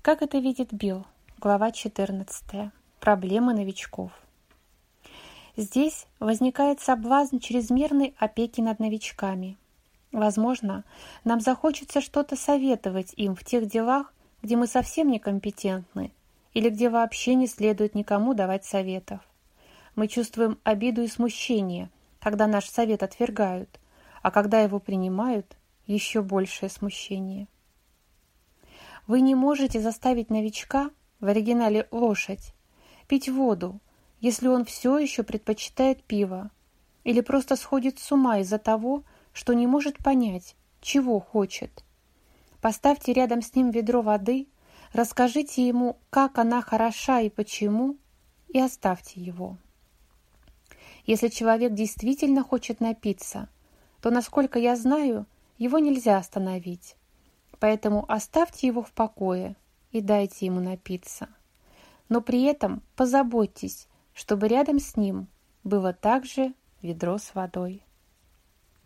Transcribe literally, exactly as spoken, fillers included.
Как это видит Билл? Глава четырнадцатая. Проблемы новичков. Здесь возникает соблазн чрезмерной опеки над новичками. Возможно, нам захочется что-то советовать им в тех делах, где мы совсем некомпетентны, или где вообще не следует никому давать советов. Мы чувствуем обиду и смущение, когда наш совет отвергают, а когда его принимают, еще большее смущение. Вы не можете заставить новичка, в оригинале лошадь, пить воду, если он все еще предпочитает пиво, или просто сходит с ума из-за того, что не может понять, чего хочет. Поставьте рядом с ним ведро воды, расскажите ему, как она хороша и почему, и оставьте его. Если человек действительно хочет напиться, то, насколько я знаю, его нельзя остановить. Поэтому оставьте его в покое и дайте ему напиться. Но при этом позаботьтесь, чтобы рядом с ним было также ведро с водой.